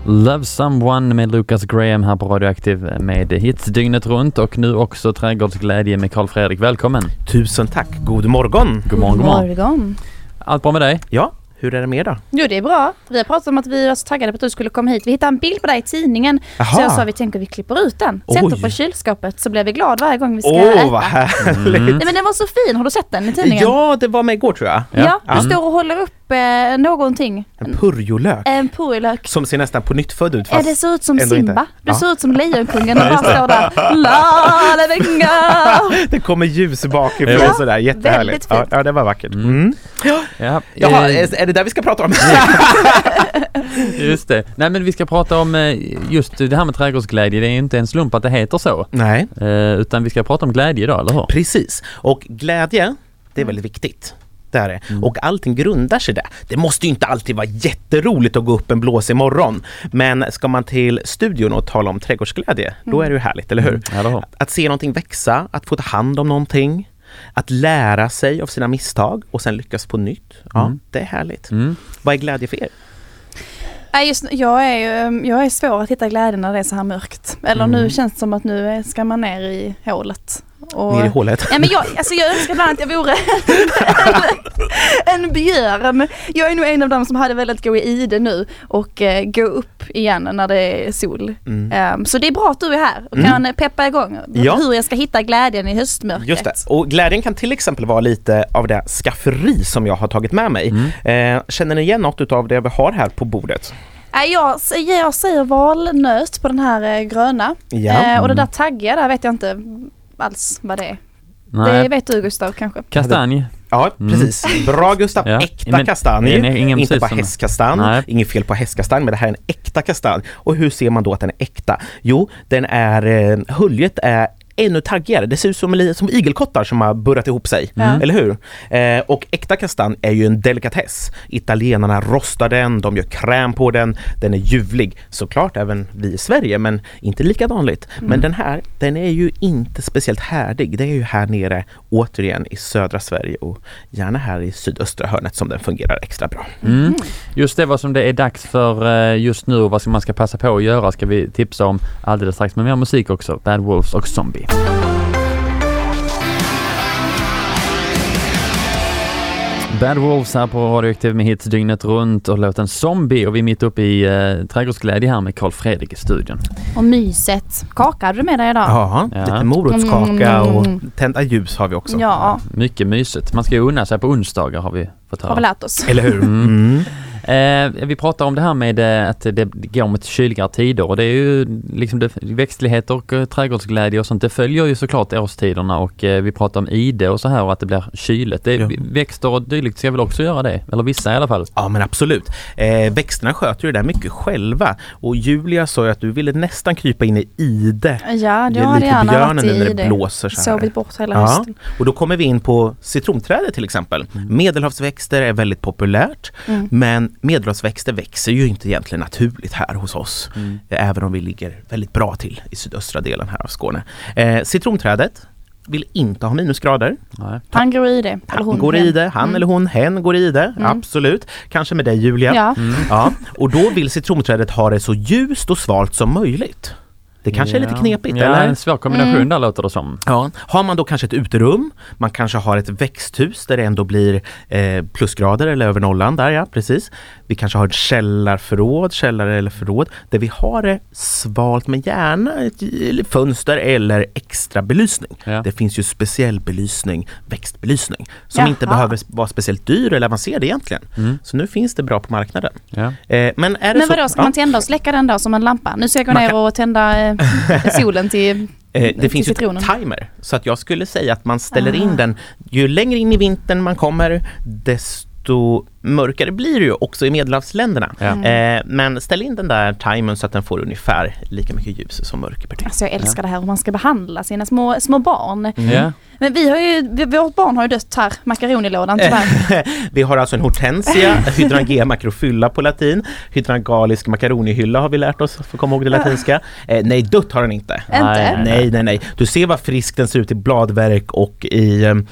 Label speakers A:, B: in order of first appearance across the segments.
A: Love Someone med Lucas Graham här på Radioaktiv med hits dygnet runt och nu också Trädgårdsglädje med Carl Fredrik. Välkommen!
B: Tusen tack, god morgon!
A: God morgon, god morgon.
C: morgon.
A: Allt bra med dig?
B: Ja, hur är det med då?
C: Jo, det är bra. Vi har pratat om att vi var så taggade på att du skulle komma hit. Vi hittade en bild på dig i tidningen.
B: Aha.
C: Så jag sa vi tänker vi klipper ut den. Sätter på kylskåpet så blir vi glad varje gång vi ska
B: Åh, vad
C: äta.
B: härligt!
C: Nej, men den var så fin. Har du sett den i tidningen?
B: Ja, det var med igår tror jag.
C: Ja, du står och håller upp någonting.
B: En purjolök.
C: En purjolök.
B: Som ser nästan på nytt född ut. Fast
C: Det ser ut som
B: ändå
C: Simba.
B: inte.
C: Du
B: Ja.
C: ser ut som Lejonkungen och bara står där. La la venga.
B: Det kommer ljus bakifrån
C: Ja,
B: och sådär. Jättehärligt.
C: väldigt fint.
B: Ja, det var vackert.
A: Ja.
B: Jaha, är det där vi ska prata om?
A: Just det. Nej, men vi ska prata om just det här med trädgårdsglädje. Det är inte en slump att det heter så.
B: Nej.
A: Utan vi ska prata om glädje idag, eller hur?
B: Precis. Och glädje, det är väldigt viktigt. Det är det. Och allting grundar sig där. Det måste ju inte alltid vara jätteroligt att gå upp en blåsig morgon. Men ska man till studion och tala om trädgårdsglädje, då är det ju härligt, eller hur?
A: Eller hur?
B: Att se någonting växa, att få ta hand om någonting, att lära sig av sina misstag och sen lyckas på nytt. Ja, det är härligt. Vad är glädje för er?
C: Jag är svår att hitta glädje när det är så här mörkt. Eller nu känns det som att nu ska man ner i hålet.
B: Ner i hålet?
C: Ja, men jag önskar ibland att jag vore en björn. Jag är nog en av dem som hade velat gå i ide nu och gå upp igen när det är sol. Så det är bra att du är här och kan peppa igång hur jag ska hitta glädjen i höstmörkret.
B: Just det. Och glädjen kan till exempel vara lite av det skafferi som jag har tagit med mig. Känner ni igen något av det vi har här på bordet?
C: Jag säger valnöt på den här gröna.
B: Ja.
C: Och det där taggiga där vet jag inte alls vad det är.
A: Nej.
C: Det vet du, Gustav, kanske.
A: Kastanj.
B: Ja, precis. Bra, Gustav.
A: Ja.
B: Äkta kastanj.
A: Nej, ingen
B: inte
A: precis
B: bara
A: som-
B: hästkastanj.
A: Nej.
B: Inget fel på hästkastanj, men det här är en äkta kastanj. Och hur ser man då att den är äkta? Jo, den är huljet är ännu taggigare. Det ser ut som igelkottar som har burrat ihop sig. Eller hur? Och äkta kastanj är ju en delikatess. Italienarna rostar den, de gör kräm på den. Den är ljuvlig. Såklart även vi i Sverige, men inte lika vanligt. Men den här, den är ju inte speciellt härdig. Det är ju här nere, återigen i södra Sverige och gärna här i sydöstra hörnet som den fungerar extra bra.
A: Just det, vad som det är dags för just nu och vad man ska passa på att göra ska vi tipsa om alldeles strax. Men mer musik också. Bad Wolves och Zombie. Bad Wolves här på Radioaktiv med hits dygnet runt och låten Zombie och vi är mitt uppe i trädgårdsglädje här med Carl Fredrik i studion.
C: Och myset. Kaka hade du med dig idag?
B: Ja, lite morotskaka och tända ljus har vi också.
C: Ja,
A: Mycket mysigt. Man ska ju unna sig på onsdagar har vi fått höra.
C: har vi lärt oss.
B: Eller hur?
A: Vi pratar om det här med att det går mot kyligare tider och det är ju liksom växtlighet och trädgårdsglädje och sånt. Det följer ju såklart årstiderna och vi pratar om ide och så här och att det blir kyligt. Växter och dylikt ska väl också göra det, eller vissa i alla fall.
B: Ja, men absolut. Växterna sköter ju det där mycket själva och Julia sa ju att du ville nästan krypa in i ide.
C: Ja,
B: Det
C: du
B: är
C: hade
B: lite
C: gärna
B: björnen
C: varit i
B: när det
C: det.
B: blåser så här.
C: Sovit bort hela hösten.
B: Och då kommer vi in på citronträdet till exempel. Medelhavsväxter är väldigt populärt, men medelhavsväxter växer ju inte egentligen naturligt här hos oss. Även om vi ligger väldigt bra till i sydöstra delen här av Skåne. Citronträdet vill inte ha minusgrader.
A: Nej.
C: Han går i det.
B: Han går i det, han eller hon, hen går i det, absolut. Kanske med dig Julia.
C: Ja.
B: Ja. Och då vill citronträdet ha det så ljust och svalt som möjligt. Det kanske är lite knepigt, eller?
A: En svår kombination där låter det som.
B: Ja. Har man då kanske ett uterum, man kanske har ett växthus där det ändå blir plusgrader eller över nollan där, ja, precis. Vi kanske har ett källare eller förråd där vi har det svalt med gärna ett fönster eller extra belysning.
A: Ja.
B: Det finns ju speciell belysning, växtbelysning, som inte behöver vara speciellt dyr eller avancerad egentligen. Så nu finns det bra på marknaden.
A: Ja.
B: Men är det
C: Men vadå, ska man tända och släcka den då som en lampa? Nu ska jag gå ner och tända solen till
B: det finns ju ett timer, så att jag skulle säga att man ställer in den. Ju längre in i vintern man kommer, desto mörkare blir det ju också i Medelhavsländerna.
A: Ja.
B: Men ställ in den där timern så att den får ungefär lika mycket ljus som mörker.
C: Alltså jag älskar det här hur man ska behandla sina små barn.
A: Ja.
C: Men vårt barn har ju dött här, makaronilådan tyvärr.
B: Vi har alltså en hortensia, hydrangea macrophylla på latin. Hydrangalisk makaronihylla har vi lärt oss, för att komma ihåg det latinska. Nej, dött har den inte.
C: Inte?
B: Nej. Du ser vad frisk den ser ut i bladverk och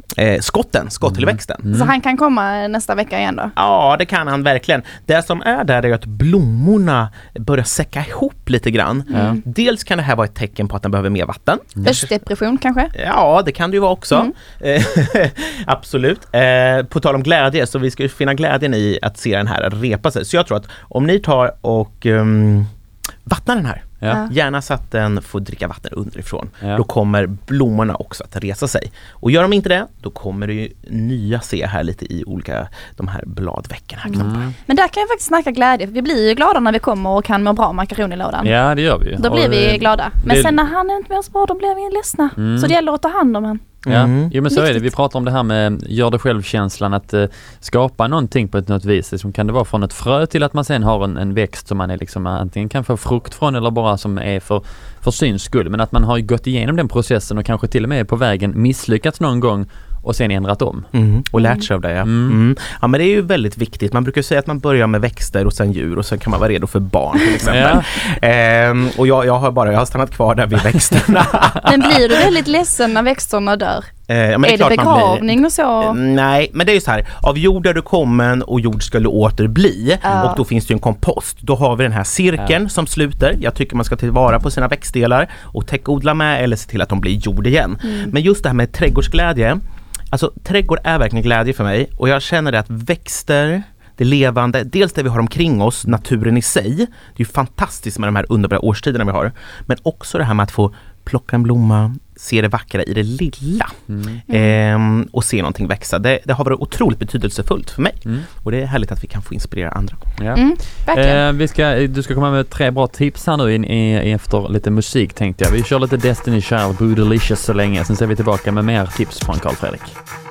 B: skottillväxten.
C: Så han kan komma nästa vecka igen då?
B: Ja, det kan han verkligen. Det som är där är att blommorna börjar säcka ihop lite grann. Dels kan det här vara ett tecken på att den behöver mer vatten.
C: Höstdepression kanske?
B: Ja, det kan det ju vara också. Absolut. På tal om glädje, så vi ska ju finna glädjen i att se den här repa sig. Så jag tror att om ni tar och vattnar den här, gärna så att den får dricka vatten underifrån. Då kommer blommorna också att resa sig. Och gör de inte det, då kommer det ju nya se här lite i olika de här bladveckorna.
C: Men där kan jag faktiskt snacka glädje. Vi blir ju glada när vi kommer och kan må bra makaron i lådan.
A: Ja, det gör vi.
C: Då blir vi glada. Men sen när han är inte med oss bra, då blir vi ledsna. Så det gäller att ta hand om han.
A: Ja, jo, men så är det. Vi pratar om det här med gör det själv-känslan, att skapa någonting på ett något vis. Som kan det vara från ett frö till att man sen har en växt som man är liksom antingen kan få frukt från eller bara som är för syns skull. Men att man har gått igenom den processen och kanske till och med på vägen misslyckats någon gång och sen ändrat om.
B: Och lärt sig av det, Ja, men det är ju väldigt viktigt. Man brukar säga att man börjar med växter och sen djur och sen kan man vara redo för barn till exempel. Och jag har stannat kvar där vid växterna.
C: Men blir du väldigt ledsen när växterna dör?
B: Men
C: är det begravning och så?
B: Nej, men det är ju så här. Av jord är du kommen och jord ska du åter bli. Och då finns det ju en kompost. Då har vi den här cirkeln som sluter. Jag tycker man ska tillvara på sina växtdelar och täckodla med eller se till att de blir jord igen. Men just det här med trädgårdsglädje. Alltså trädgård är verkligen glädje för mig. Och jag känner att växter, det levande, dels det vi har omkring oss, naturen i sig. Det är ju fantastiskt med de här underbara årstiderna vi har. Men också det här med att få plocka en blomma, se det vackra i det lilla och se någonting växa. Det har varit otroligt betydelsefullt för mig. Och det är härligt att vi kan få inspirera andra.
A: Du ska komma med 3 bra tips här nu efter lite musik, tänkte jag. Vi kör lite Destiny Child, Bootylicious så länge. Sen ser vi tillbaka med mer tips från Carl Fredrik.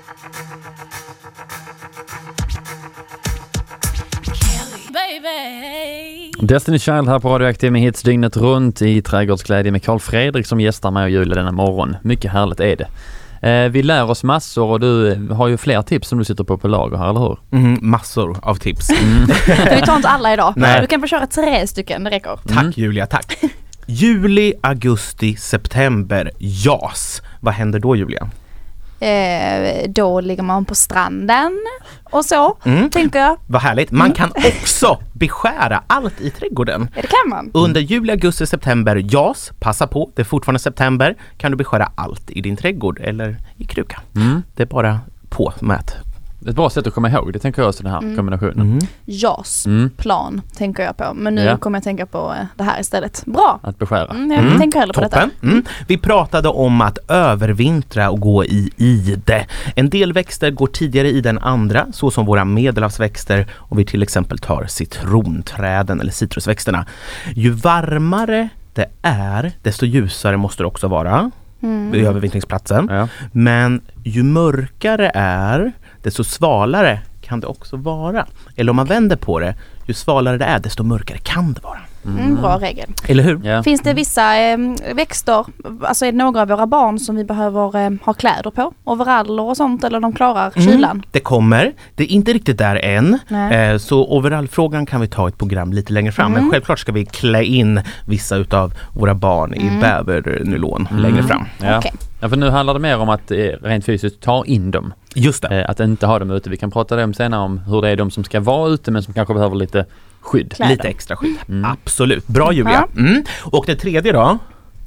A: Destiny Child här på Radioaktiv med hits dygnet runt i Trädgårdsglädje med Carl Fredrik som gästar mig och Julia denna morgon. Mycket härligt är det. Vi lär oss massor och du har ju fler tips som du sitter på lager här, eller hur?
B: Massor av tips.
C: Vi tar inte alla idag.
B: Nej.
C: Du kan få köra 3 stycken, det räcker.
B: Tack Julia, tack. Juli, augusti, september, JAS. Vad händer då, Julia?
C: Då ligger man på stranden och så, tänker jag.
B: Vad härligt. Man kan också beskära allt i trädgården.
C: Ja, det kan man.
B: Under juli, augusti, september, JAS, passa på, det är fortfarande september, kan du beskära allt i din trädgård eller i kruka. Det är bara på med
A: ett bra sätt att komma ihåg, det tänker jag också, den här kombinationen.
C: JAS, plan tänker jag på. Men nu kommer jag tänka på det här istället. Bra!
A: Att beskära.
C: Jag tänker hellre på
B: toppen.
C: detta.
B: Vi pratade om att övervintra och gå i ide. En del växter går tidigare i den andra, så som våra medelhavsväxter, om vi till exempel tar citronträden eller citrusväxterna. Ju varmare det är, desto ljusare måste det också vara vid övervintringsplatsen. Men ju mörkare är, desto svalare kan det också vara. Eller om man vänder på det, ju svalare det är, desto mörkare kan det vara.
C: Bra regel.
B: Eller hur?
C: Finns det vissa växter, alltså är det några av våra barn som vi behöver ha kläder på? Overaller och sånt, eller de klarar kylan?
B: Det kommer. Det är inte riktigt där än. Så overallfrågan kan vi ta ett program lite längre fram. Men självklart ska vi klä in vissa utav våra barn i bävernylon längre fram.
A: Ja. Ja, för nu handlar det mer om att rent fysiskt ta in dem.
B: Just det.
A: Att inte ha dem ute. Vi kan prata om senare om hur det är de som ska vara ute men som kanske behöver lite skydd.
C: Kläder.
B: Lite extra skydd. Absolut. Bra Julia. Och det tredje då?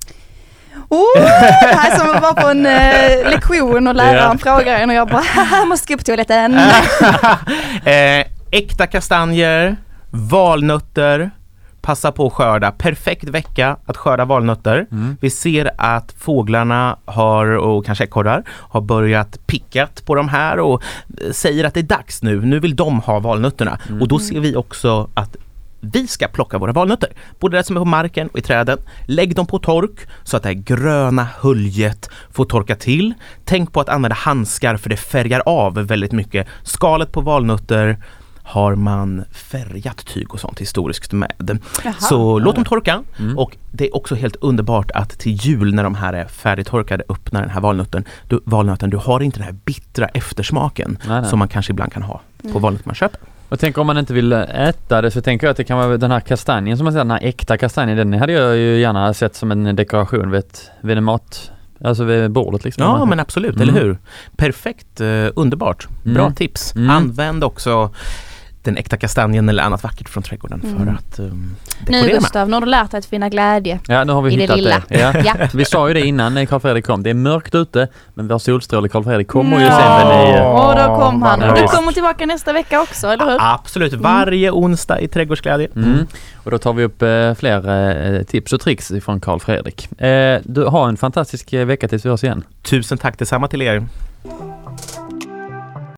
C: Här som att vara på en lektion och läraren frågar en och jag bara måste gå på toaletten.
B: Äkta kastanjer, valnötter, passa på att skörda. Perfekt vecka att skörda valnötter. Vi ser att fåglarna och kanske ekorrar har börjat pickat på de här och säger att det är dags nu. Nu vill de ha valnötterna. Och då ser vi också att vi ska plocka våra valnötter. Både det som är på marken och i träden. Lägg dem på tork så att det här gröna höljet får torka till. Tänk på att använda handskar för det färgar av väldigt mycket. Skalet på valnötter har man färgat tyg och sånt historiskt med. Så låt dem torka. Och det är också helt underbart att till jul när de här är färdigtorkade öppnar den här valnöten, du har inte den här bittra eftersmaken som man kanske ibland kan ha på valnöt man köper.
A: Och tänk om man inte vill äta det, så tänker jag att det kan vara den här kastanjen som man säger, den här äkta kastanjen, den hade jag ju gärna sett som en dekoration vid en alltså vid bordet liksom.
B: Ja, men absolut, eller hur? Perfekt, underbart. Bra tips. Använd också den äkta kastanjen eller annat vackert från trädgården för att dekorera.
C: Nu Gustav, nu har du lärt dig att finna glädje.
A: Ja, nu har vi hittat
C: det.
A: Ja.
C: Ja.
A: Vi sa ju det innan Carl Fredrik kom. Det är mörkt ute, men vår solstråle Carl Fredrik kommer ju sen.
C: Och då kom han.
A: Ja,
C: Och du
A: visst.
C: kommer tillbaka nästa vecka också, eller hur?
B: Absolut, varje onsdag i trädgårdsglädje.
A: Och då tar vi upp fler tips och tricks från Carl Fredrik. Du har en fantastisk vecka tills vi hörs igen.
B: Tusen tack detsamma till er.